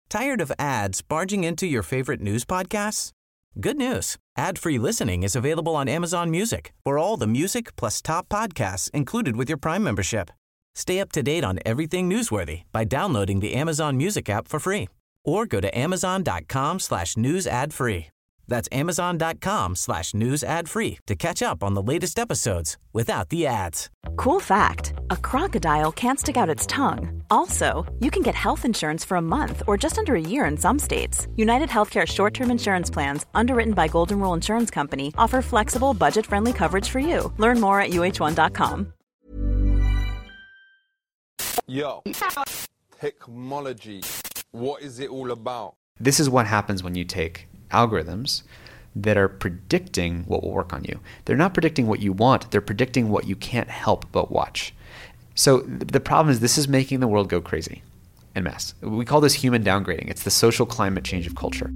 Tired of ads barging into your favorite news podcasts? Good news. Ad-free listening is available on Amazon Music for all the music plus top podcasts included with your Prime membership. Stay up to date on everything newsworthy by downloading the Amazon Music app for free or go to amazon.com/news ad free. That's amazon.com/news ad free to catch up on the latest episodes without the ads. Cool fact, a crocodile can't stick out its tongue. Also, you can get health insurance for a month or just under a year in some states. United Healthcare short-term insurance plans, underwritten by Golden Rule Insurance Company, offer flexible, budget-friendly coverage for you. Learn more at uh1.com. Yo, technology, what is it all about? This is what happens when you take algorithms that are predicting what will work on you. They're not predicting what you want, they're predicting what you can't help but watch. So the problem is this is making the world go crazy en masse. We call this human downgrading. It's the social climate change of culture.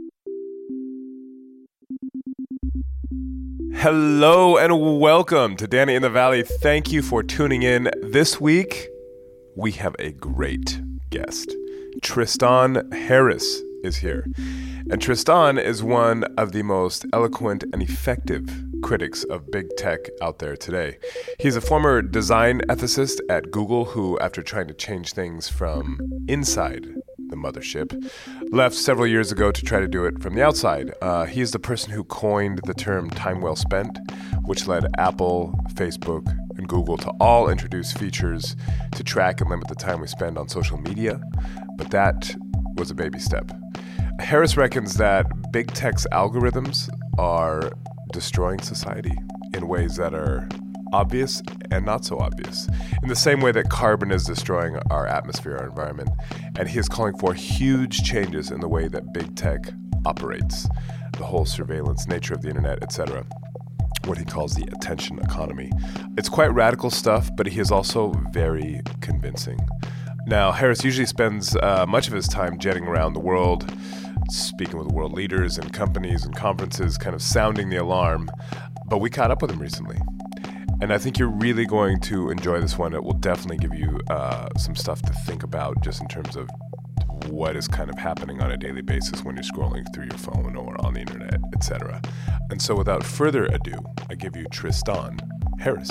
Hello and welcome to Danny in the Valley. Thank you for tuning in. This week, we have a great guest. Tristan Harris is here. And Tristan is one of the most eloquent and effective critics of big tech out there today. He's a former design ethicist at Google who, after trying to change things from inside the mothership, left several years ago to try to do it from the outside. He is the person who coined the term time well spent, which led Apple, Facebook, and Google to all introduce features to track and limit the time we spend on social media. But that was a baby step. Harris reckons that big tech's algorithms are destroying society in ways that are obvious and not so obvious, in the same way that carbon is destroying our atmosphere, our environment. And he is calling for huge changes in the way that big tech operates, the whole surveillance nature of the internet, etc., what he calls the attention economy. It's quite radical stuff, but he is also very convincing. Now, Harris usually spends much of his time jetting around the world, speaking with world leaders and companies and conferences, kind of sounding the alarm. But we caught up with him recently. And I think you're really going to enjoy this one. It will definitely give you some stuff to think about just in terms of what is kind of happening on a daily basis when you're scrolling through your phone or on the internet, etc. And so without further ado, I give you Tristan Harris.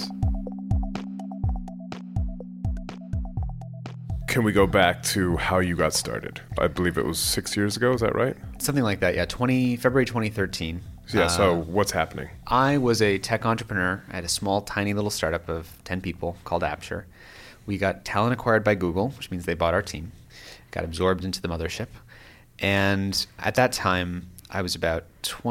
Can we go back to how you got started? I believe it was 6 years ago, is that right? Something like that, yeah. February 2013. Yeah, so what's happening? I was a tech entrepreneur. I had a small, tiny little startup of 10 people called Apture. We got talent acquired by Google, which means they bought our team, got absorbed into the mothership. And at that time, I was about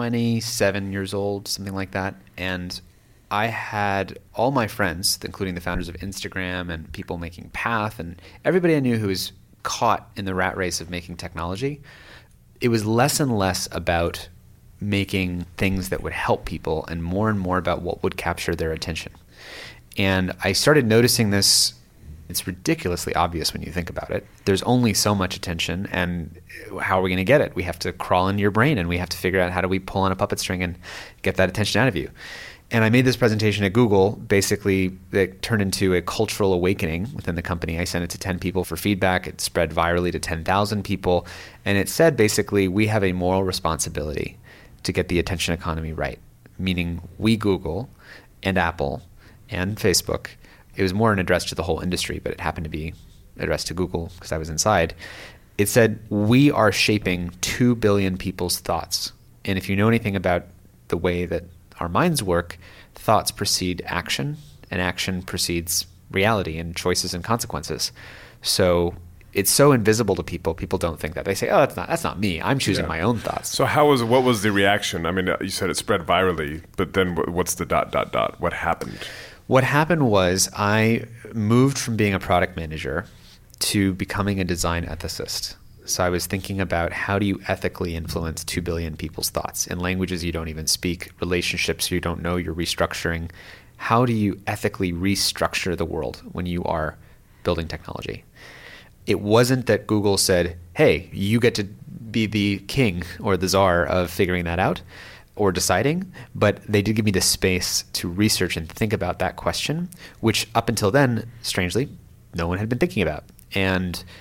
27 years old, something like that. And I had all my friends, including the founders of Instagram and people making Path and everybody I knew who was caught in the rat race of making technology. It was less and less about making things that would help people and more about what would capture their attention. And I started noticing this. It's ridiculously obvious when you think about it. There's only so much attention, and how are we going to get it? We have to crawl into your brain, and we have to figure out how do we pull on a puppet string and get that attention out of you. And I made this presentation at Google, basically, that turned into a cultural awakening within the company. I sent it to 10 people for feedback. It spread virally to 10,000 people. And it said, basically, we have a moral responsibility to get the attention economy right, meaning we, Google, and Apple, and Facebook. It was more an address to the whole industry, but it happened to be addressed to Google because I was inside. It said, we are shaping 2 billion people's thoughts. And if you know anything about the way that our minds work, thoughts precede action, and action precedes reality and choices and consequences. So it's so invisible to people. People don't think that. They say, "Oh, that's not me. I'm choosing my own thoughts." So what was the reaction? I mean, you said it spread virally, but then what's the ... What happened? What happened was I moved from being a product manager to becoming a design ethicist. So I was thinking about how do you ethically influence 2 billion people's thoughts in languages you don't even speak, relationships you don't know you're restructuring. How do you ethically restructure the world when you are building technology? It wasn't that Google said, hey, you get to be the king or the czar of figuring that out or deciding, but they did give me the space to research and think about that question, which up until then, strangely, no one had been thinking about. And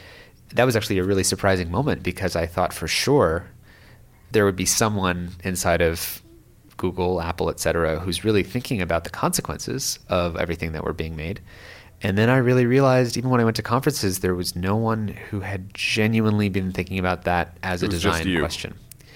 that was actually a really surprising moment because I thought for sure there would be someone inside of Google, Apple, et cetera, who's really thinking about the consequences of everything that were being made. And then I really realized, even when I went to conferences, there was no one who had genuinely been thinking about that as a design question.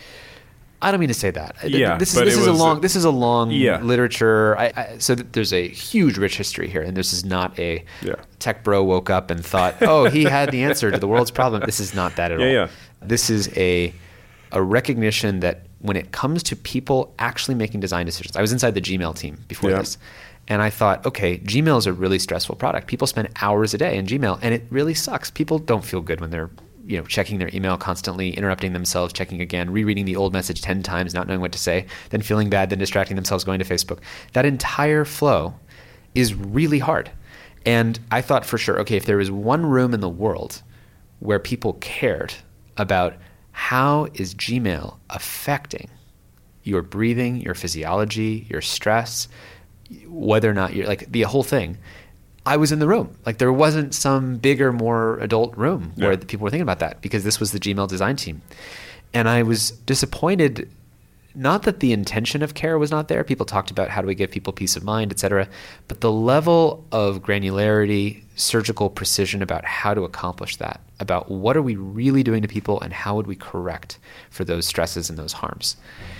I don't mean to say that. Yeah, this is a long literature. So there's a huge, rich history here, and this is not a tech bro woke up and thought, oh, he had the answer to the world's problem. This is not that at all. Yeah. This is a recognition that when it comes to people actually making design decisions, I was inside the Gmail team before this, and I thought, okay, Gmail is a really stressful product. People spend hours a day in Gmail, and it really sucks. People don't feel good when they're checking their email constantly, interrupting themselves, checking again, rereading the old message 10 times, not knowing what to say, then feeling bad, then distracting themselves, going to Facebook. That entire flow is really hard. And I thought for sure, okay, if there was one room in the world where people cared about how is Gmail affecting your breathing, your physiology, your stress, whether or not you're like the whole thing, I was in the room. Like there wasn't some bigger, more adult room where the people were thinking about that because this was the Gmail design team. And I was disappointed, not that the intention of care was not there. People talked about how do we give people peace of mind, et cetera, but the level of granularity, surgical precision about how to accomplish that, about what are we really doing to people and how would we correct for those stresses and those harms.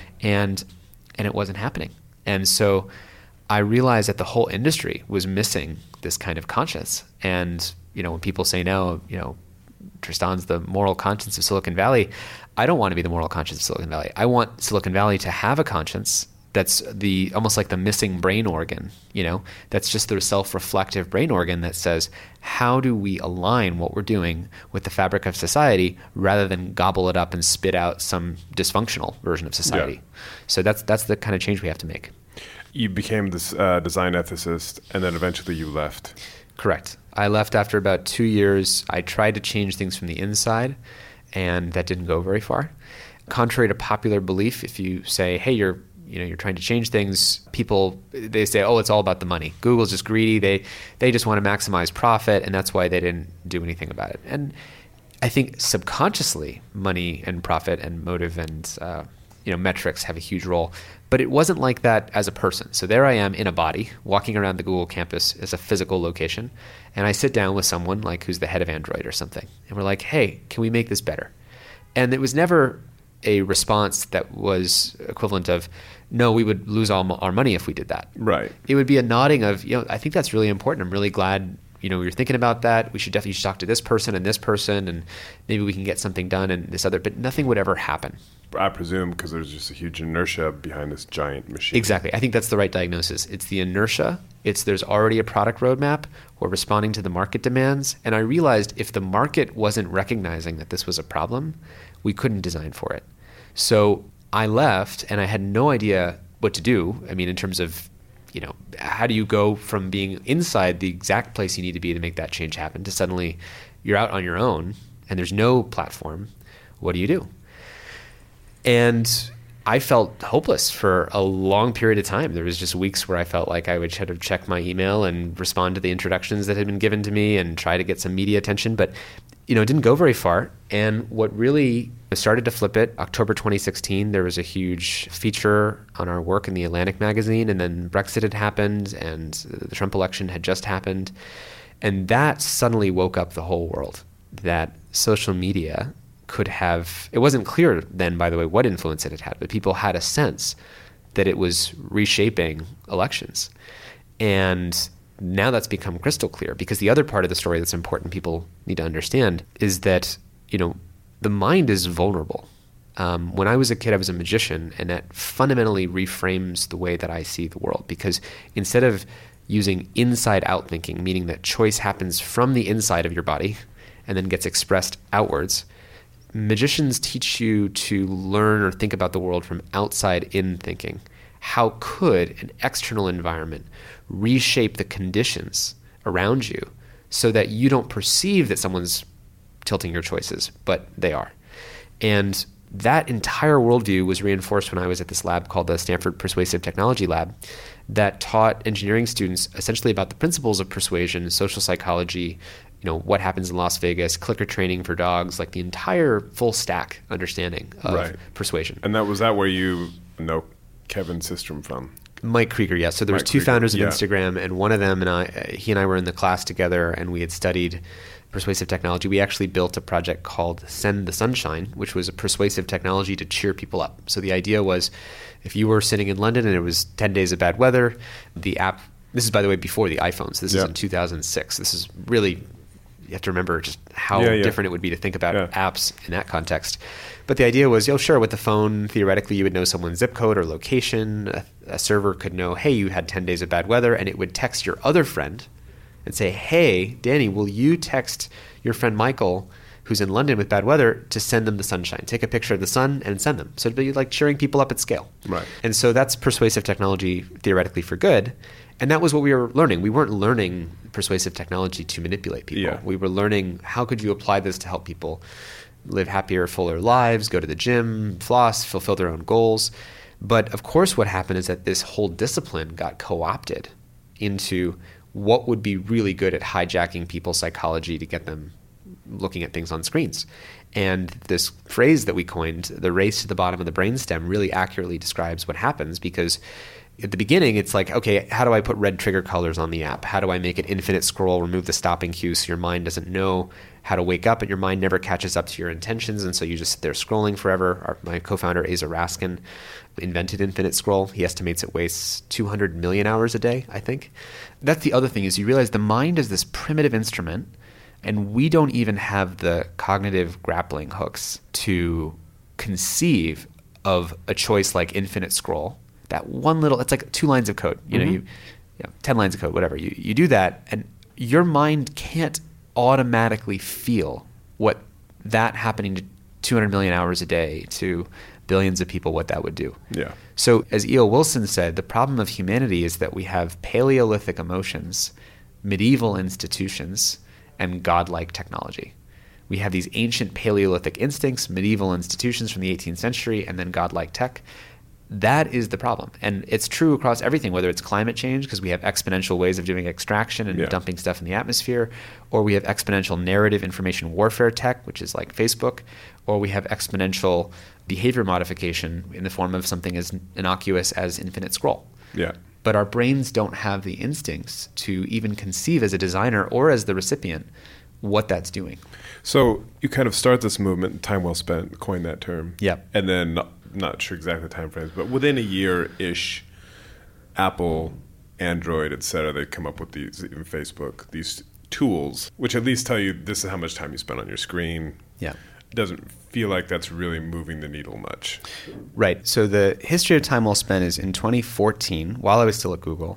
And it wasn't happening. And so I realized that the whole industry was missing this kind of conscience. And, when people say now, Tristan's the moral conscience of Silicon Valley, I don't want to be the moral conscience of Silicon Valley. I want Silicon Valley to have a conscience that's almost like the missing brain organ, that's just the self-reflective brain organ that says, how do we align what we're doing with the fabric of society rather than gobble it up and spit out some dysfunctional version of society? So that's the kind of change we have to make. You became this design ethicist, and then eventually you left. Correct. I left after about 2 years. I tried to change things from the inside, and that didn't go very far. Contrary to popular belief, if you say, hey, you're trying to change things, people, they say, oh, it's all about the money. Google's just greedy. They just want to maximize profit, and that's why they didn't do anything about it. And I think subconsciously, money and profit and motive and metrics have a huge role. But it wasn't like that as a person. So there I am in a body, walking around the Google campus as a physical location, and I sit down with someone like who's the head of Android or something, and we're like, hey, can we make this better? And it was never a response that was equivalent of, no, we would lose all our money if we did that. Right. It would be a nodding of, I think that's really important. I'm really glad, you're thinking about that. We should definitely talk to this person, and maybe we can get something done and this other, but nothing would ever happen. I presume because there's just a huge inertia behind this giant machine. Exactly. I think that's the right diagnosis. It's the inertia. There's already a product roadmap. We're responding to the market demands. And I realized if the market wasn't recognizing that this was a problem, we couldn't design for it. So I left and I had no idea what to do. I mean, in terms of, how do you go from being inside the exact place you need to be to make that change happen to suddenly you're out on your own and there's no platform. What do you do? And I felt hopeless for a long period of time. There was just weeks where I felt like I would try to check my email and respond to the introductions that had been given to me and try to get some media attention, but it didn't go very far. And what really started to flip it, October 2016, there was a huge feature on our work in the Atlantic magazine, and then Brexit had happened and the Trump election had just happened. And that suddenly woke up the whole world, that social media could have, it wasn't clear then, by the way, what influence it had had, but people had a sense that it was reshaping elections. And now that's become crystal clear, because the other part of the story that's important people need to understand is that, the mind is vulnerable. When I was a kid, I was a magician, and that fundamentally reframes the way that I see the world, because instead of using inside-out thinking, meaning that choice happens from the inside of your body and then gets expressed outwards, magicians teach you to learn or think about the world from outside-in thinking. How could an external environment reshape the conditions around you so that you don't perceive that someone's tilting your choices, but they are? And that entire worldview was reinforced when I was at this lab called the Stanford Persuasive Technology Lab that taught engineering students essentially about the principles of persuasion, social psychology, what happens in Las Vegas, clicker training for dogs, like the entire full stack understanding of persuasion. And was that where you know Kevin Systrom from? Mike Krieger, yes. So there was two Krieger, founders of Instagram, and one of them he and I were in the class together, and we had studied persuasive technology. We actually built a project called Send the Sunshine, which was a persuasive technology to cheer people up. So the idea was, if you were sitting in London and it was 10 days of bad weather, the app, this is, by the way, before the iPhones. This is in 2006. This is really, you have to remember just how different it would be to think about apps in that context. But the idea was, sure, with the phone, theoretically, you would know someone's zip code or location. A server could know, hey, you had 10 days of bad weather, and it would text your other friend and say, hey, Danny, will you text your friend Michael, who's in London with bad weather, to send them the sunshine? Take a picture of the sun and send them. So it'd be like cheering people up at scale. Right. And so that's persuasive technology theoretically for good. And that was what we were learning. We weren't learning persuasive technology to manipulate people. Yeah. We were learning, how could you apply this to help people live happier, fuller lives, go to the gym, floss, fulfill their own goals. But of course what happened is that this whole discipline got co-opted into what would be really good at hijacking people's psychology to get them looking at things on screens. And this phrase that we coined, the race to the bottom of the brainstem, really accurately describes what happens, because at the beginning, it's like, okay, how do I put red trigger colors on the app? How do I make it infinite scroll, remove the stopping cue so your mind doesn't know how to wake up, and your mind never catches up to your intentions, and so you just sit there scrolling forever. My co-founder, Asa Raskin, invented infinite scroll. He estimates it wastes 200 million hours a day, I think. That's the other thing, is you realize the mind is this primitive instrument, and we don't even have the cognitive grappling hooks to conceive of a choice like infinite scroll. That one little, it's like 2 lines of code, 10 lines of code, whatever. You do that, and your mind can't automatically feel what that happening to 200 million hours a day to billions of people, what that would do. Yeah. So as E.O. Wilson said, the problem of humanity is that we have Paleolithic emotions, medieval institutions, and godlike technology. We have these ancient Paleolithic instincts, medieval institutions from the 18th century, and then godlike tech. That is the problem. And it's true across everything, whether it's climate change, because we have exponential ways of doing extraction and dumping stuff in the atmosphere, or we have exponential narrative information warfare tech, which is like Facebook, or we have exponential behavior modification in the form of something as innocuous as infinite scroll. Yeah. But our brains don't have the instincts to even conceive as a designer or as the recipient what that's doing. So you kind of start this movement, Time Well Spent, coined that term. Yeah. And then, not sure exactly the time frames, but within a year-ish, Apple, Android, et cetera, they come up with these, even Facebook, these tools, which at least tell you this is how much time you spend on your screen. Yeah. It doesn't feel like that's really moving the needle much. Right. So the history of Time Well Spent is in 2014, while I was still at Google,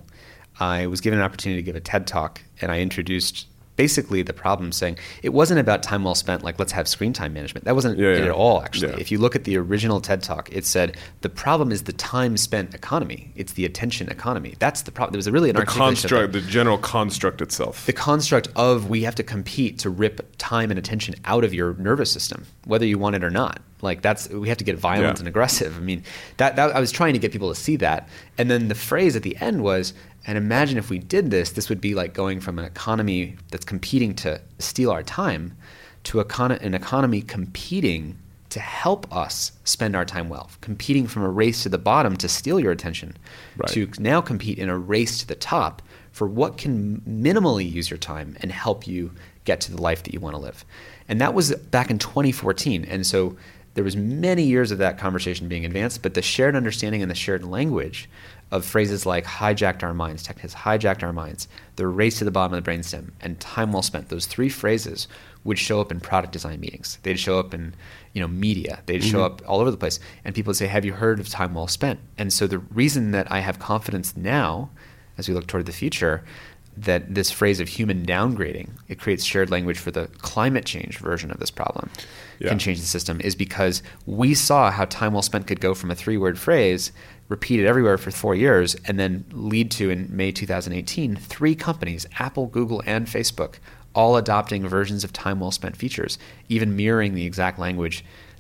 I was given an opportunity to give a TED Talk, and I introduced basically the problem, saying it wasn't about time well spent, like let's have screen time management. That wasn't it at all, actually. Yeah. If you look at the original TED Talk, it said the problem is the time spent economy. It's the attention economy. That's the problem. There was really an articulation. The general construct itself. The construct of we have to compete to rip time and attention out of your nervous system, whether you want it or not. Like we have to get violent and aggressive. I mean, that I was trying to get people to see that. And then the phrase at the end was, and imagine if we did this, this would be like going from an economy that's competing to steal our time to an economy competing to help us spend our time well, competing from a race to the bottom to steal your attention, to now compete in a race to the top for what can minimally use your time and help you get to the life that you want to live. And that was back in 2014. And so there was many years of that conversation being advanced, but the shared understanding and the shared language of phrases like hijacked our minds, tech has hijacked our minds, the race to the bottom of the brainstem, and time well spent, those 3 phrases would show up in product design meetings. They'd show up in media. They'd show up all over the place. And people would say, have you heard of time well spent? And so the reason that I have confidence now, as we look toward the future, that this phrase of human downgrading, it creates shared language for the climate change version of this problem, can change the system, is because we saw how time well spent could go from a 3-word phrase repeated everywhere for 4 years and then lead to, in May 2018, 3 companies, Apple, Google, and Facebook, all adopting versions of time well spent features, even mirroring the exact language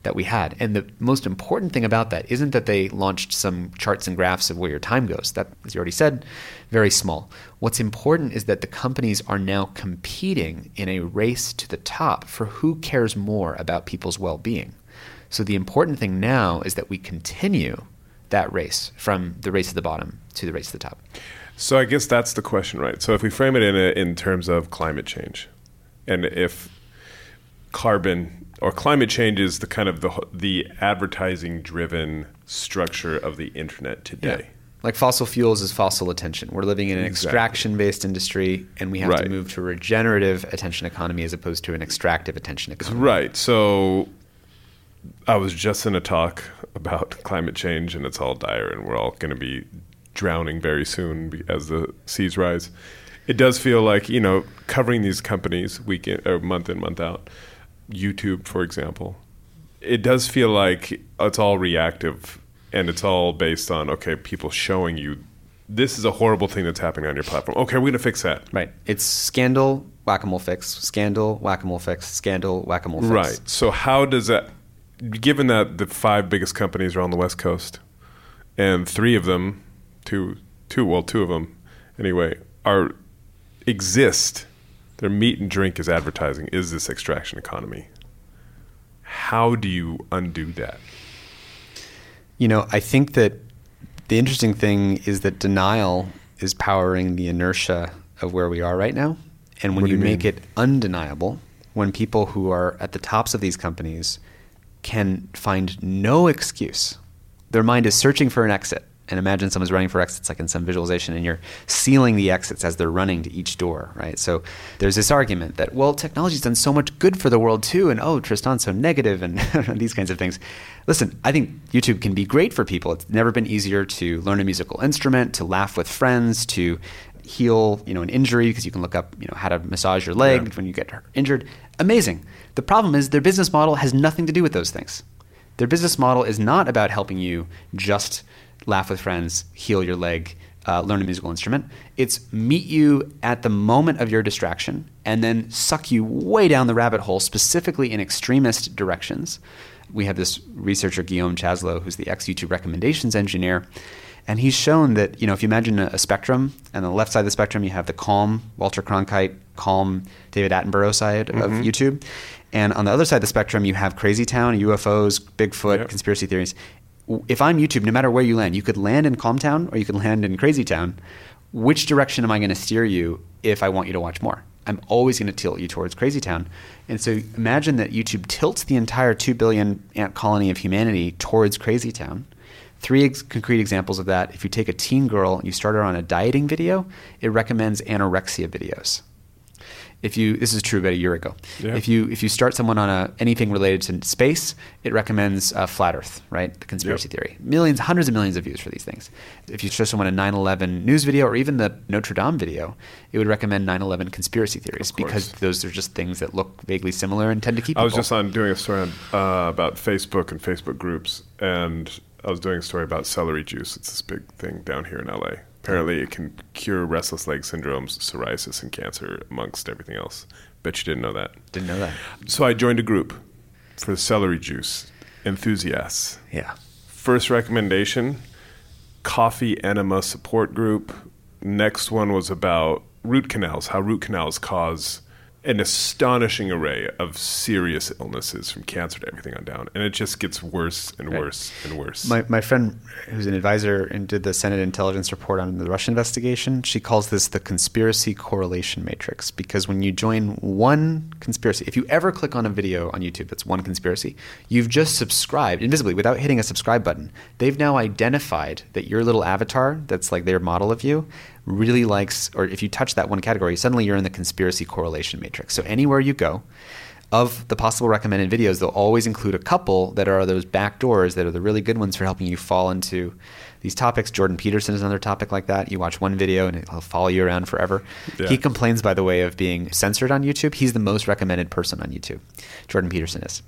that we had. And the most important thing about that isn't that they launched some charts and graphs of where your time goes. That, as you already said, very small. What's important is that the companies are now competing in a race to the top for who cares more about people's well-being. So the important thing now is that we continue that race from the race at the bottom to the race to the top. So I guess that's the question, right? So if we frame it in terms of climate change, and if carbon or climate change is the kind of the advertising-driven structure of the internet today. Yeah. Like fossil fuels is fossil attention. We're living in an extraction-based industry, and we have to move to a regenerative attention economy as opposed to an extractive attention economy. Right. So I was just in a talk about climate change, and it's all dire, and we're all going to be drowning very soon as the seas rise. It does feel like, covering these companies week in, or month in, month out, YouTube, for example, it does feel like it's all reactive and it's all based on, okay, people showing you this is a horrible thing that's happening on your platform. Okay, we're going to fix that. Right. It's scandal, whack-a-mole fix, scandal, whack-a-mole fix, scandal, whack-a-mole fix. Right. So how does that, given that the 5 biggest companies are on the West Coast and 3 of them, two of them anyway, exist, their meat and drink is advertising, is this extraction economy. How do you undo that? I think that the interesting thing is that denial is powering the inertia of where we are right now. And when you make it undeniable, when people who are at the tops of these companies can find no excuse, their mind is searching for an exit. And imagine someone's running for exits like in some visualization, and you're sealing the exits as they're running to each door, right? So there's this argument that, well, technology's done so much good for the world too, and Tristan's so negative, and these kinds of things. Listen, I think YouTube can be great for people. It's never been easier to learn a musical instrument, to laugh with friends, to heal, an injury, because you can look up, how to massage your leg when you get injured. Amazing. The problem is their business model has nothing to do with those things. Their business model is not about helping you just laugh with friends, heal your leg, learn a musical instrument. It's meet you at the moment of your distraction and then suck you way down the rabbit hole, specifically in extremist directions. We have this researcher, Guillaume Chasleau, who's the ex-YouTube recommendations engineer, and he's shown that, if you imagine a spectrum, and on the left side of the spectrum you have the calm Walter Cronkite, calm David Attenborough side of YouTube, and on the other side of the spectrum you have Crazy Town, UFOs, Bigfoot, conspiracy theories. If I'm YouTube, no matter where you land, you could land in Calm Town or you could land in Crazy Town. Which direction am I going to steer you if I want you to watch more? I'm always going to tilt you towards Crazy Town. And so imagine that YouTube tilts the entire 2 billion ant colony of humanity towards Crazy Town. 3 concrete examples of that. If you take a teen girl and you start her on a dieting video, it recommends anorexia videos. This is true about a year ago. Yeah. If you start someone on anything related to space, it recommends Flat Earth, right? The conspiracy theory. Millions, hundreds of millions of views for these things. If you show someone a 9/11 news video or even the Notre Dame video, it would recommend 9/11 conspiracy theories because those are just things that look vaguely similar and tend to keep people. I was just doing a story about Facebook and Facebook groups, and I was doing a story about celery juice. It's this big thing down here in LA. Apparently, it can cure restless leg syndromes, psoriasis, and cancer, amongst everything else. Bet you didn't know that. Didn't know that. So I joined a group for celery juice enthusiasts. Yeah. First recommendation, coffee enema support group. Next one was about root canals, how root canals cause an astonishing array of serious illnesses, from cancer to everything on down. And it just gets worse and worse and worse. My friend, who's an advisor and did the Senate intelligence report on the Russia investigation, she calls this the conspiracy correlation matrix. Because when you join one conspiracy, if you ever click on a video on YouTube that's one conspiracy, you've just subscribed invisibly without hitting a subscribe button. They've now identified that your little avatar, that's like their model of you, really likes, or if you touch that one category, suddenly you're in the conspiracy correlation matrix. So anywhere you go, of the possible recommended videos, they'll always include a couple that are those back doors that are the really good ones for helping you fall into these topics. Jordan Peterson is another topic like that. You watch one video and he'll follow you around forever. Yeah. He complains, by the way, of being censored on YouTube. He's the most recommended person on YouTube. Jordan Peterson is.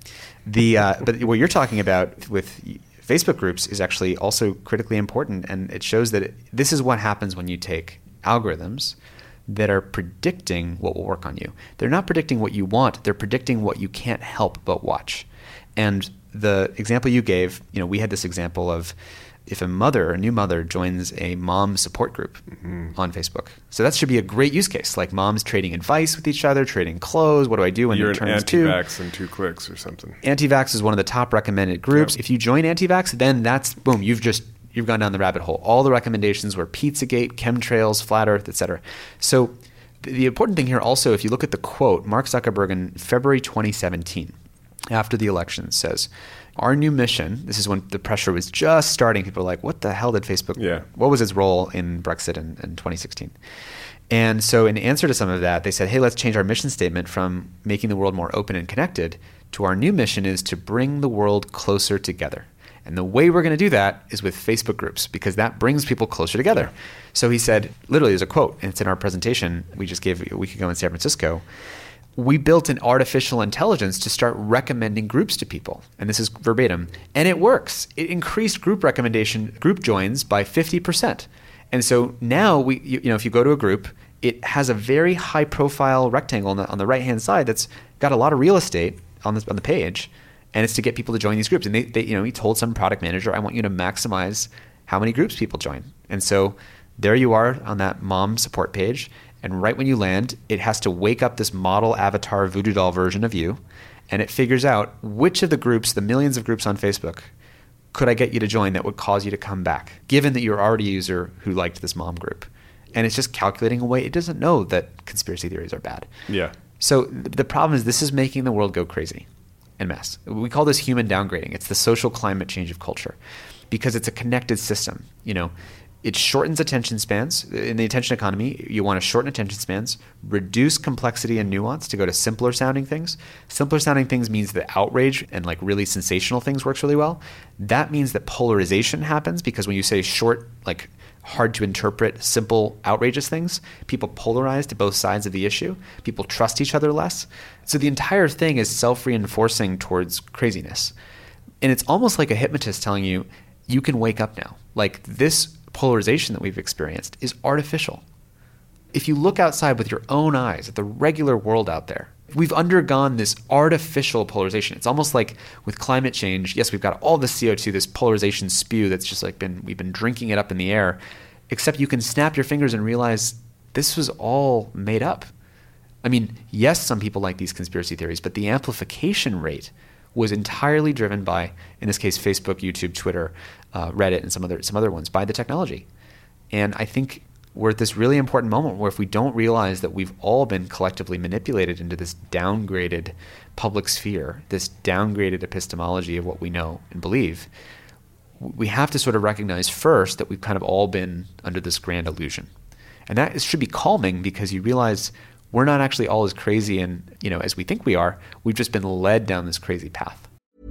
But what you're talking about with Facebook groups is actually also critically important, and it shows that this is what happens when you take algorithms that are predicting what will work on you. They're not predicting what you want, they're predicting what you can't help but watch. And the example you gave, we had this example of if a new mother joins a mom support group on Facebook. So that should be a great use case, like moms trading advice with each other, trading clothes. What do I do when You're it turns an anti-vax in 2 clicks or something. Anti-vax is one of the top recommended groups. Yep. If you join anti-vax, then that's, boom, you've gone down the rabbit hole. All the recommendations were Pizzagate, chemtrails, flat earth, etc. So the important thing here also, if you look at the quote, Mark Zuckerberg in February 2017, after the election, says, our new mission, this is when the pressure was just starting. People were like, what the hell did Facebook, what was its role in Brexit in 2016? And so in answer to some of that, they said, hey, let's change our mission statement from making the world more open and connected to our new mission is to bring the world closer together. And the way we're going to do that is with Facebook groups, because that brings people closer together. So he said, literally, there's a quote, and it's in our presentation we just gave a week ago in San Francisco. We built an artificial intelligence to start recommending groups to people. And this is verbatim. And it works. It increased group joins by 50%. And so now if you go to a group, it has a very high profile rectangle on the right-hand side that's got a lot of real estate on the page. And it's to get people to join these groups. And he told some product manager, I want you to maximize how many groups people join. And so there you are on that mom support page. And right when you land, it has to wake up this model avatar voodoo doll version of you. And it figures out which of the groups, the millions of groups on Facebook, could I get you to join that would cause you to come back, given that you're already a user who liked this mom group. And it's just calculating away. It doesn't know that conspiracy theories are bad. Yeah. So the problem is this is making the world go crazy en masse. We call this human downgrading. It's the social climate change of culture because it's a connected system. It shortens attention spans. In the attention economy, you want to shorten attention spans, reduce complexity and nuance to go to simpler sounding things. Simpler sounding things means that outrage and like really sensational things works really well. That means that polarization happens because when you say short, like hard to interpret, simple, outrageous things, people polarize to both sides of the issue. People trust each other less. So the entire thing is self-reinforcing towards craziness. And it's almost like a hypnotist telling you, you can wake up now. Like this polarization that we've experienced is artificial. If you look outside with your own eyes at the regular world out there, we've undergone this artificial polarization. It's almost like with climate change, yes, we've got all the CO2, this polarization spew that's just like we've been drinking it up in the air, except you can snap your fingers and realize this was all made up. I mean, yes, some people like these conspiracy theories, but the amplification rate was entirely driven by, in this case, Facebook, YouTube, Twitter, Reddit, and some other ones, by the technology. And I think we're at this really important moment where if we don't realize that we've all been collectively manipulated into this downgraded public sphere, this downgraded epistemology of what we know and believe, we have to sort of recognize first that we've kind of all been under this grand illusion. And that should be calming because you realize we're not actually all as crazy and, as we think we are. We've just been led down this crazy path.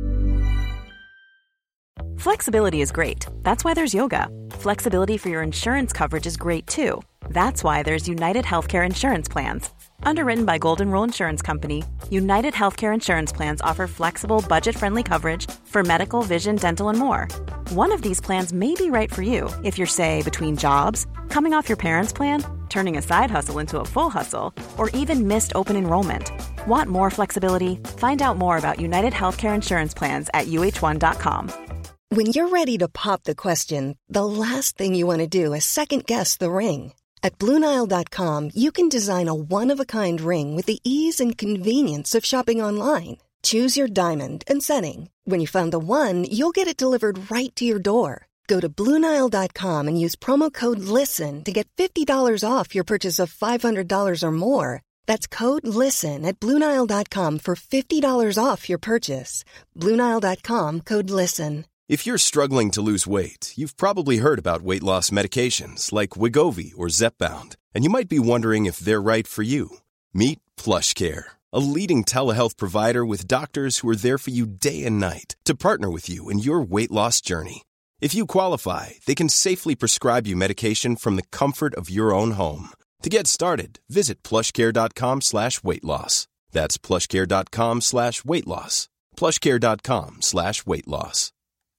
Flexibility is great. That's why there's yoga. Flexibility for your insurance coverage is great too. That's why there's United Healthcare Insurance Plans. Underwritten by Golden Rule Insurance Company, United Healthcare Insurance Plans offer flexible, budget-friendly coverage for medical, vision, dental, and more. One of these plans may be right for you if you're, say, between jobs, coming off your parents' plan, turning a side hustle into a full hustle, or even missed open enrollment. Want more flexibility? Find out more about United Healthcare Insurance Plans at uh1.com. When you're ready to pop the question, the last thing you want to do is second-guess the ring. At BlueNile.com, you can design a one-of-a-kind ring with the ease and convenience of shopping online. Choose your diamond and setting. When you find the one, you'll get it delivered right to your door. Go to BlueNile.com and use promo code LISTEN to get $50 off your purchase of $500 or more. That's code LISTEN at BlueNile.com for $50 off your purchase. BlueNile.com, code LISTEN. If you're struggling to lose weight, you've probably heard about weight loss medications like Wegovy or Zepbound, and you might be wondering if they're right for you. Meet PlushCare, a leading telehealth provider with doctors who are there for you day and night to partner with you in your weight loss journey. If you qualify, they can safely prescribe you medication from the comfort of your own home. To get started, visit plushcare.com/weightloss. That's plushcare.com/weightloss. plushcare.com/weightloss.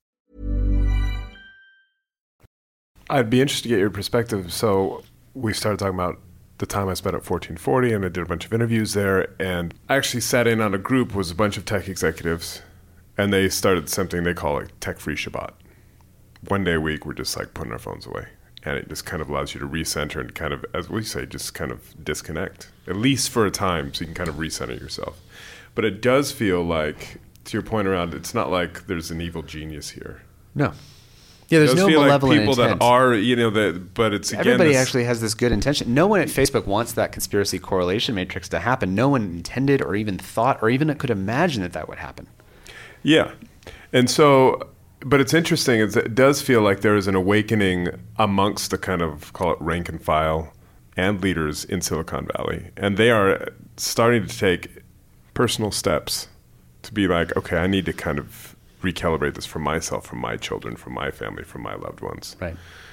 I'd be interested to get your perspective. So we started talking about the time I spent at 1440, and I did a bunch of interviews there. And I actually sat in on a group, was a bunch of tech executives. And they started something they call like tech-free Shabbat. One day a week, we're just like putting our phones away. And it just kind of allows you to recenter and kind of, as we say, just kind of disconnect, at least for a time, so you can kind of recenter yourself. But it does feel like, to your point around, it's not like there's an evil genius here. No. Yeah, there's no malevolent people intent. that are, but it's again. Everybody actually has this good intention. No one at Facebook wants that conspiracy correlation matrix to happen. No one intended or even thought or even could imagine that would happen. Yeah. And so, but it's interesting, it does feel like there is an awakening amongst the kind of, call it rank and file and leaders in Silicon Valley. And they are starting to take personal steps to be like, okay, I need to kind of recalibrate this for myself, for my children, for my family, for my loved ones. Right.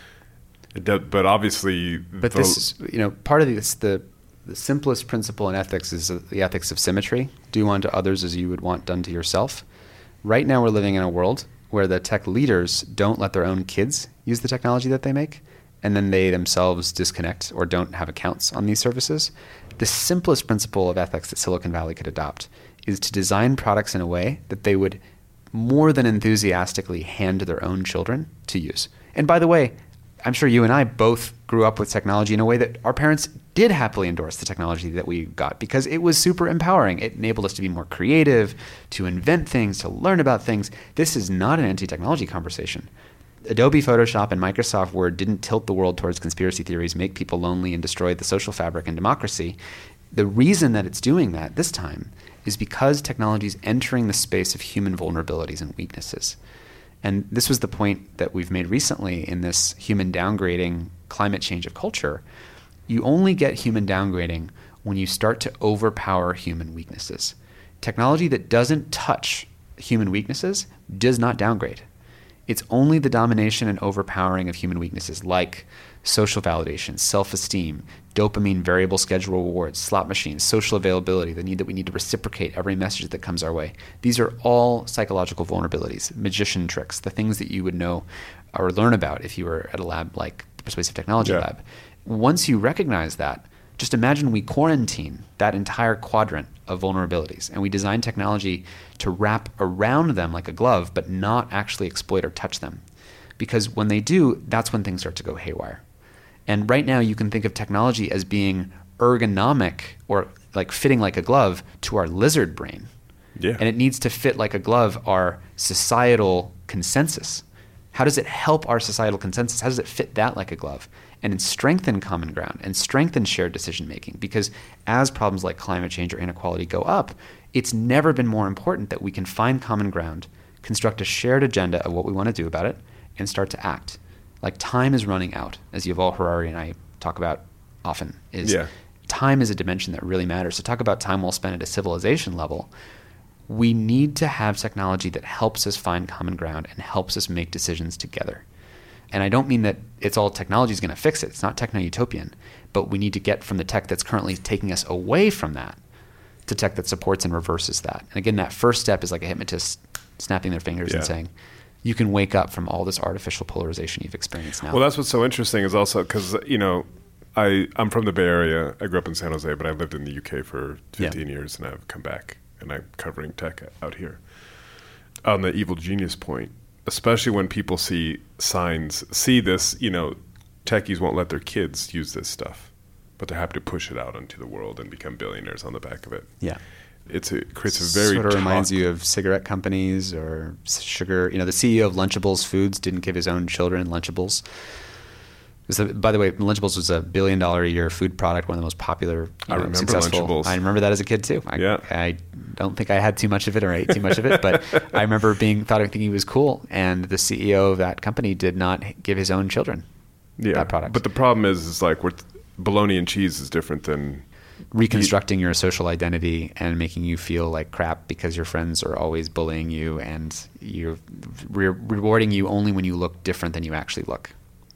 But obviously... But this is, part of this, the simplest principle in ethics is the ethics of symmetry. Do unto others as you would want done to yourself. Right now we're living in a world where the tech leaders don't let their own kids use the technology that they make, and then they themselves disconnect or don't have accounts on these services. The simplest principle of ethics that Silicon Valley could adopt is to design products in a way that they would more than enthusiastically hand to their own children to use. And by the way, I'm sure you and I both grew up with technology in a way that our parents did happily endorse the technology that we got because it was super empowering. It enabled us to be more creative, to invent things, to learn about things. This is not an anti-technology conversation. Adobe Photoshop and Microsoft Word didn't tilt the world towards conspiracy theories, make people lonely, and destroy the social fabric and democracy. The reason that it's doing that this time is because technology is entering the space of human vulnerabilities and weaknesses. And this was the point that we've made recently in this human downgrading climate change of culture. You only get human downgrading when you start to overpower human weaknesses. Technology that doesn't touch human weaknesses does not downgrade. It's only the domination and overpowering of human weaknesses like social validation, self-esteem, dopamine variable schedule rewards, slot machines, social availability, the need that we need to reciprocate every message that comes our way. These are all psychological vulnerabilities, magician tricks, the things that you would know or learn about if you were at a lab like the Persuasive Technology Lab. Once you recognize that, just imagine we quarantine that entire quadrant of vulnerabilities and we design technology to wrap around them like a glove but not actually exploit or touch them. Because when they do, that's when things start to go haywire. And right now you can think of technology as being ergonomic or like fitting like a glove to our lizard brain. Yeah. And it needs to fit like a glove our societal consensus. How does it help our societal consensus? How does it fit that like a glove? And strengthen common ground and strengthen shared decision making. Because as problems like climate change or inequality go up, it's never been more important that we can find common ground, construct a shared agenda of what we want to do about it, and start to act. Like time is running out, as Yuval Harari and I talk about often. Time is a dimension that really matters. So talk about time well spent at a civilization level. We need to have technology that helps us find common ground and helps us make decisions together. And I don't mean that it's all technology is going to fix it. It's not techno-utopian. But we need to get from the tech that's currently taking us away from that to tech that supports and reverses that. And again, that first step is like a hypnotist snapping their fingers and saying, you can wake up from all this artificial polarization you've experienced now. Well, that's what's so interesting is also because, I'm from the Bay Area. I grew up in San Jose, but I lived in the UK for 15 years, and I've come back, and I'm covering tech out here. On the evil genius point, especially when people see this, techies won't let their kids use this stuff, but they're happy to push it out into the world and become billionaires on the back of it. Yeah. It creates a very sort of reminds you of cigarette companies or sugar. The CEO of Lunchables Foods didn't give his own children Lunchables. By the way, Lunchables was $1 billion a year food product, one of the most popular, successful. Lunchables. I remember that as a kid too. I don't think I had too much of it or ate too much of it, but I remember thinking he was cool. And the CEO of that company did not give his own children that product. But the problem is like bologna and cheese is different than reconstructing your social identity and making you feel like crap because your friends are always bullying you and you're rewarding you only when you look different than you actually look.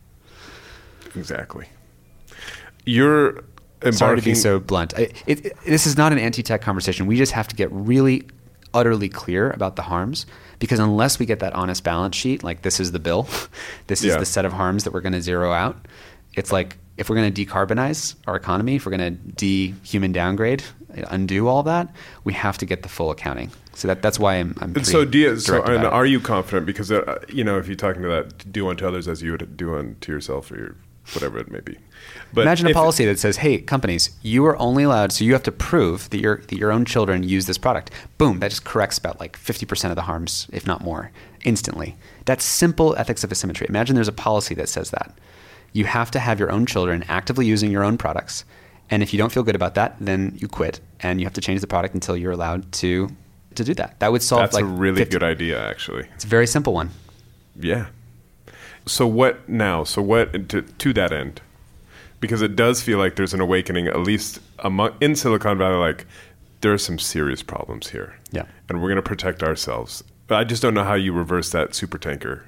Exactly. You're embarking... Sorry to be so blunt. This is not an anti-tech conversation. We just have to get really utterly clear about the harms, because unless we get that honest balance sheet, like this is the bill, this is the set of harms that we're going to zero out. It's like if we're going to decarbonize our economy, if we're going to de-human downgrade, undo all that, we have to get the full accounting. So that's why I'm pretty So direct about it. are you confident? Because if you're talking to that, do unto others as you would do unto yourself, or whatever it may be. But imagine a policy that says, "Hey, companies, you are only allowed. So you have to prove that your own children use this product." Boom! That just corrects about like 50% of the harms, if not more, instantly. That's simple ethics of asymmetry. Imagine there's a policy that says that you have to have your own children actively using your own products, and if you don't feel good about that, then you quit, and you have to change the product until you're allowed to do that. That would solve. That's a really good idea, actually. It's a very simple one. Yeah. So what now? So what to that end? Because it does feel like there's an awakening, at least in Silicon Valley, like there are some serious problems here. Yeah. And we're going to protect ourselves. But I just don't know how you reverse that super tanker.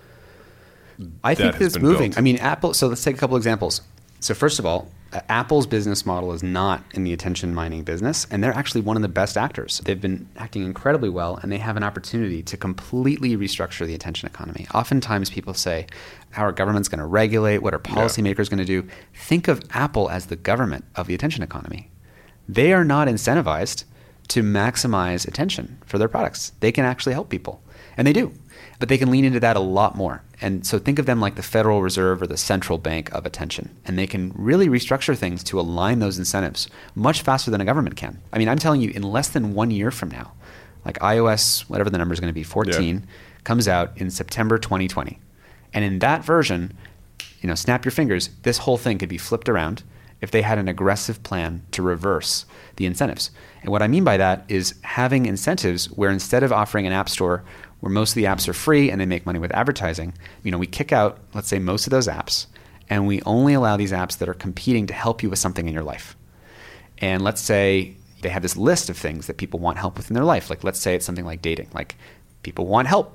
I think it's moving. Built. I mean, Apple, so let's take a couple examples. So first of all, Apple's business model is not in the attention mining business, and they're actually one of the best actors. They've been acting incredibly well, and they have an opportunity to completely restructure the attention economy. Oftentimes people say, how are governments going to regulate? What are policymakers going to do? Think of Apple as the government of the attention economy. They are not incentivized to maximize attention for their products. They can actually help people, and they do. But they can lean into that a lot more. And so think of them like the Federal Reserve or the central bank of attention. And they can really restructure things to align those incentives much faster than a government can. I mean, I'm telling you, in less than 1 year from now, like iOS, whatever the number is going to be, 14, comes out in September 2020. And in that version, snap your fingers, this whole thing could be flipped around if they had an aggressive plan to reverse the incentives. And what I mean by that is having incentives where instead of offering an app store where most of the apps are free and they make money with advertising, we kick out, let's say, most of those apps, and we only allow these apps that are competing to help you with something in your life. And let's say they have this list of things that people want help with in their life. Like, let's say it's something like dating. Like, people want help,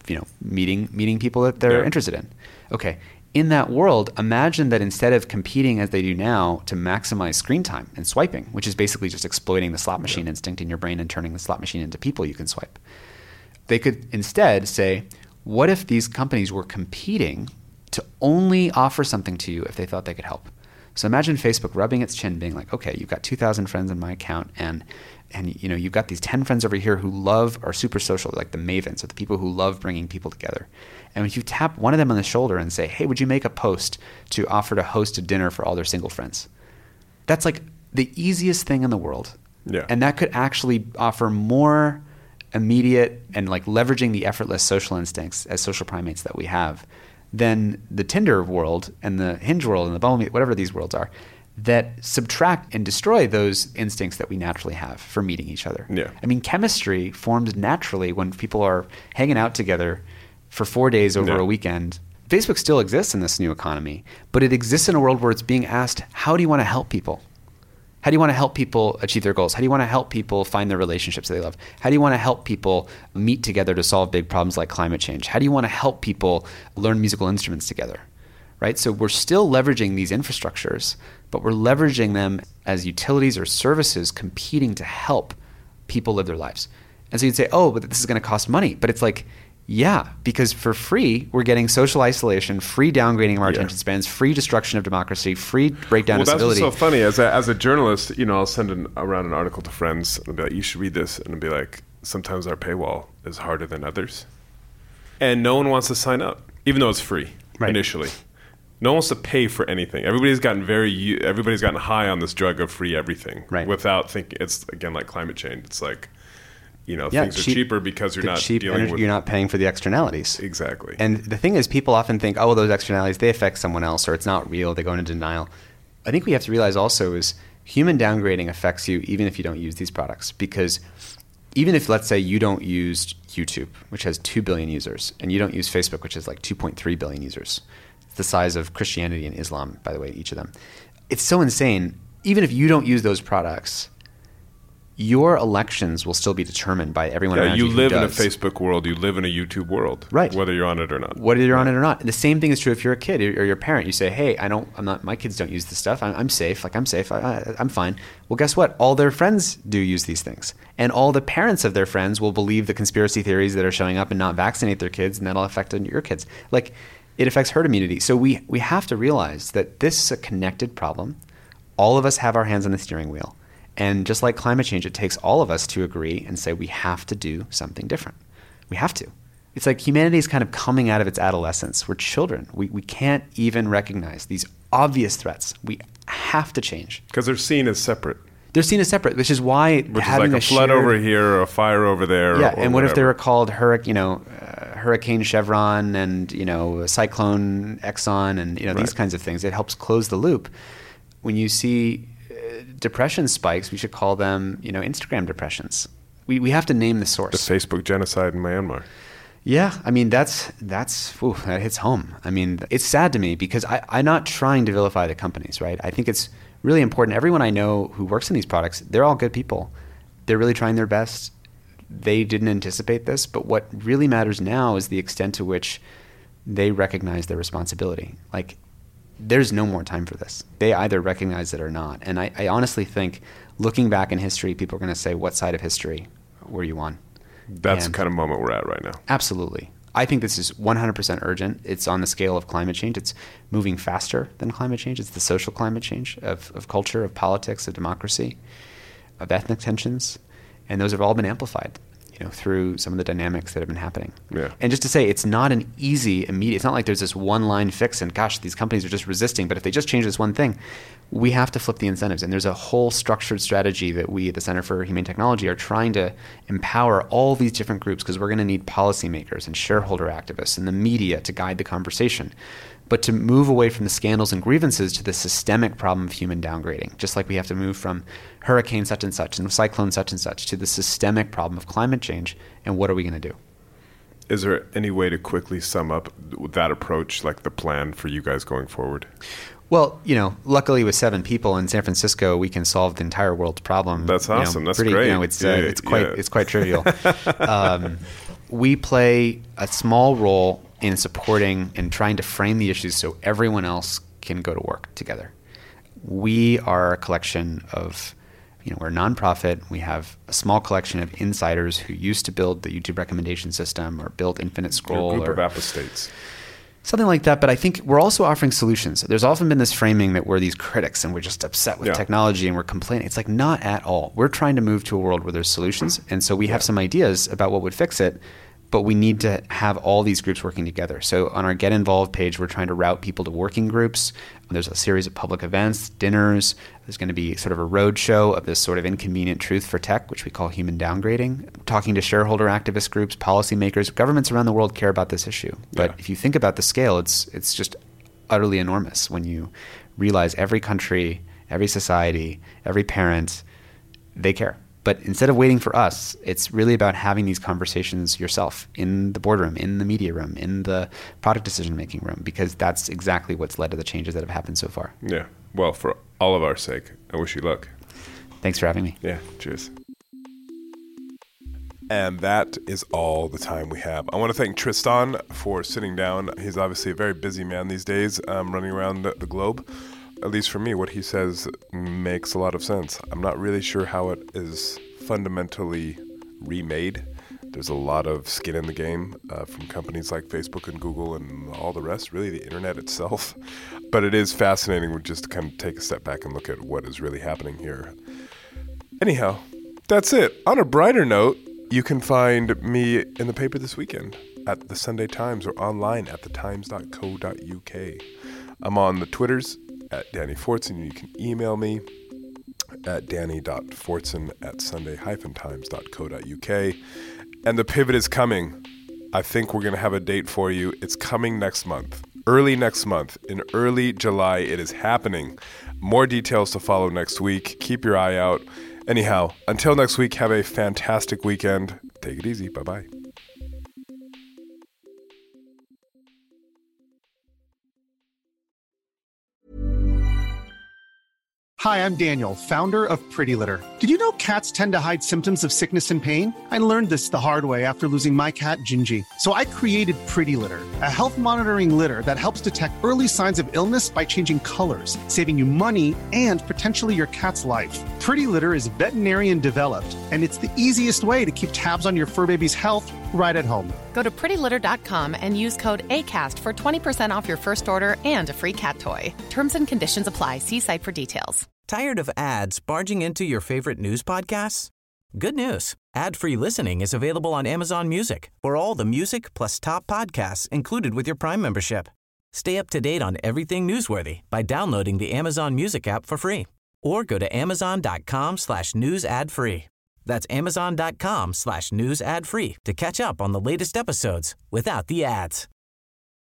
meeting people that they're interested in. Okay. In that world, imagine that instead of competing as they do now to maximize screen time and swiping, which is basically just exploiting the slot machine instinct in your brain and turning the slot machine into people you can swipe, they could instead say, what if these companies were competing to only offer something to you if they thought they could help? So imagine Facebook rubbing its chin, being like, okay, you've got 2,000 friends in my account, and you've got these 10 friends over here who are super social, like the mavens, or the people who love bringing people together. And if you tap one of them on the shoulder and say, hey, would you make a post to offer to host a dinner for all their single friends? That's like the easiest thing in the world. Yeah. And that could actually offer more immediate and like leveraging the effortless social instincts as social primates that we have than the Tinder world and the Hinge world and the Bumble, whatever these worlds are, that subtract and destroy those instincts that we naturally have for meeting each other. Yeah. I mean, chemistry forms naturally when people are hanging out together for 4 days over a weekend. Facebook still exists in this new economy, but it exists in a world where it's being asked, how do you want to help people? How do you want to help people achieve their goals? How do you want to help people find their relationships that they love? How do you want to help people meet together to solve big problems like climate change? How do you want to help people learn musical instruments together? Right? So we're still leveraging these infrastructures, but we're leveraging them as utilities or services competing to help people live their lives. And so you'd say, oh, but this is going to cost money. But it's like, yeah, because for free, we're getting social isolation, free downgrading of our attention spans, free destruction of democracy, free breakdown of civility. Well, that's what's so funny. As a journalist, I'll send around an article to friends and be like, you should read this. And I'll be like, sometimes our paywall is harder than others. And no one wants to sign up, even though it's free initially. No one wants to pay for anything. Everybody's gotten high on this drug of free everything without thinking. It's, again, like climate change. It's like, things are cheaper because you're not dealing with... You're not paying for the externalities. Exactly. And the thing is, people often think, oh, well, those externalities, they affect someone else, or it's not real, they go into denial. I think we have to realize also is human downgrading affects you even if you don't use these products. Because even if, let's say, you don't use YouTube, which has 2 billion users, and you don't use Facebook, which has like 2.3 billion users, it's the size of Christianity and Islam, by the way, each of them. It's so insane. Even if you don't use those products, your elections will still be determined by everyone around you. You live in a Facebook world. You live in a YouTube world. Right. Whether you're on it or not. Whether you're on it or not. And the same thing is true if you're a kid or your parent. You say, hey, my kids don't use this stuff. I'm safe. I'm safe. I'm fine. Well, guess what? All their friends do use these things. And all the parents of their friends will believe the conspiracy theories that are showing up and not vaccinate their kids, and that'll affect your kids. Like, it affects herd immunity. So we have to realize that this is a connected problem. All of us have our hands on the steering wheel. And just like climate change, it takes all of us to agree and say we have to do something different. We have to. It's like humanity is kind of coming out of its adolescence. We're children. We can't even recognize these obvious threats. We have to change. Because they're seen as separate. They're seen as separate, which is why having like a flood over here or a fire over there. Yeah, or and what if they whatever. were called Hurricane Chevron and Cyclone Exxon and these kinds of things? It helps close the loop. When you see depression spikes, we should call them Instagram depressions. We have to name the source. The Facebook genocide in Myanmar. Yeah, I mean that hits home. I mean, it's sad to me because I'm not trying to vilify the companies, right? I think it's really important. Everyone I know who works in these products, they're all good people. They're really trying their best. They didn't anticipate this, but what really matters now is the extent to which they recognize their responsibility. Like, there's no more time for this. They either recognize it or not. And I honestly think, looking back in history, people are going to say, what side of history were you on? That's the kind of moment we're at right now. Absolutely. I think this is 100% urgent. It's on the scale of climate change. It's moving faster than climate change. It's the social climate change of culture, of politics, of democracy, of ethnic tensions. And those have all been amplified, through some of the dynamics that have been happening. Yeah. And just to say, it's not an easy, immediate, it's not like there's this one-line fix and gosh, these companies are just resisting. But if they just change this one thing, we have to flip the incentives. And there's a whole structured strategy that we at the Center for Humane Technology are trying to empower all these different groups, because we're going to need policymakers and shareholder activists and the media to guide the conversation. But to move away from the scandals and grievances to the systemic problem of human downgrading, just like we have to move from hurricane such and such and cyclone such and such to the systemic problem of climate change. And what are we going to do? Is there any way to quickly sum up that approach, like the plan for you guys going forward? Well, luckily with 7 people in San Francisco, we can solve the entire world's problem. That's awesome. That's great. It's quite trivial. We play a small role in supporting and trying to frame the issues so everyone else can go to work together. We are a collection of, we're a nonprofit. We have a small collection of insiders who used to build the YouTube recommendation system or build Infinite Scroll. A group of apostates. Something like that, but I think we're also offering solutions. There's often been this framing that we're these critics and we're just upset with technology and we're complaining. It's like, not at all. We're trying to move to a world where there's solutions, and so we have some ideas about what would fix it, but we need to have all these groups working together. So on our Get Involved page, we're trying to route people to working groups. There's a series of public events, dinners. There's going to be sort of a roadshow of this sort of inconvenient truth for tech, which we call human downgrading. Talking to shareholder activist groups, policymakers, governments around the world care about this issue. But if you think about the scale, it's just utterly enormous when you realize every country, every society, every parent, they care. But instead of waiting for us, it's really about having these conversations yourself in the boardroom, in the media room, in the product decision-making room, because that's exactly what's led to the changes that have happened so far. Yeah. Well, for all of our sake, I wish you luck. Thanks for having me. Yeah. Cheers. And that is all the time we have. I want to thank Tristan for sitting down. He's obviously a very busy man these days, running around the globe. At least for me, what he says makes a lot of sense. I'm not really sure how it is fundamentally remade. There's a lot of skin in the game from companies like Facebook and Google and all the rest, really the internet itself. But it is fascinating just to kind of take a step back and look at what is really happening here. Anyhow, that's it. On a brighter note, you can find me in the paper this weekend at the Sunday Times or online at thetimes.co.uk. I'm on the Twitters at Danny Fortson. You can email me at danny.fortson@sunday-times.co.uk. And the pivot is coming. I think we're going to have a date for you. It's coming next month. Early next month. In early July, it is happening. More details to follow next week. Keep your eye out. Anyhow, until next week, have a fantastic weekend. Take it easy. Bye-bye. Hi, I'm Daniel, founder of Pretty Litter. Did you know cats tend to hide symptoms of sickness and pain? I learned this the hard way after losing my cat, Gingy. So I created Pretty Litter, a health monitoring litter that helps detect early signs of illness by changing colors, saving you money and potentially your cat's life. Pretty Litter is veterinarian developed, and it's the easiest way to keep tabs on your fur baby's health right at home. Go to prettylitter.com and use code ACAST for 20% off your first order and a free cat toy. Terms and conditions apply. See site for details. Tired of ads barging into your favorite news podcasts? Good news. Ad-free listening is available on Amazon Music for all the music plus top podcasts included with your Prime membership. Stay up to date on everything newsworthy by downloading the Amazon Music app for free or go to amazon.com/news ad free. That's amazon.com/news ad free to catch up on the latest episodes without the ads.